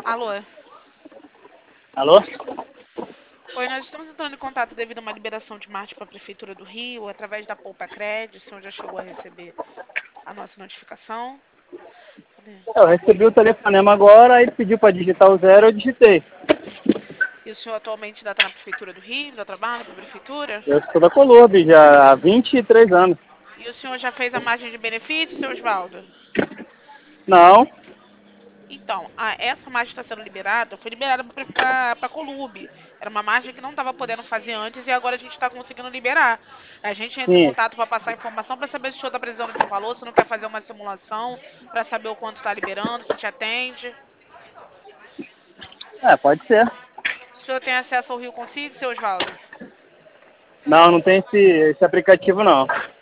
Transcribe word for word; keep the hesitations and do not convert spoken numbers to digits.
Alô? Alô? Oi, nós estamos entrando em contato devido a uma liberação de marcha para a Prefeitura do Rio, através da Poupa Cred. O senhor já chegou a receber a nossa notificação? Cadê? Eu recebi o telefonema agora, aí pediu para digitar o zero, eu digitei. E o senhor atualmente ainda está na Prefeitura do Rio, ainda trabalha para a Prefeitura? Eu sou da Colurb já há vinte e três anos. E o senhor já fez a margem de benefício, seu Osvaldo? Não, Então, a- essa margem está sendo liberada, foi liberada para a Colub. Era uma margem que não estava podendo fazer antes e agora a gente está conseguindo liberar. A gente entra em sim. contato para passar informação para saber se o senhor está precisando de um valor, se não quer fazer uma simulação, para saber o quanto está liberando, se te atende. É, pode ser. O senhor tem acesso ao Rio Consigo, seu Osvaldo? Não, não tem esse, esse aplicativo não.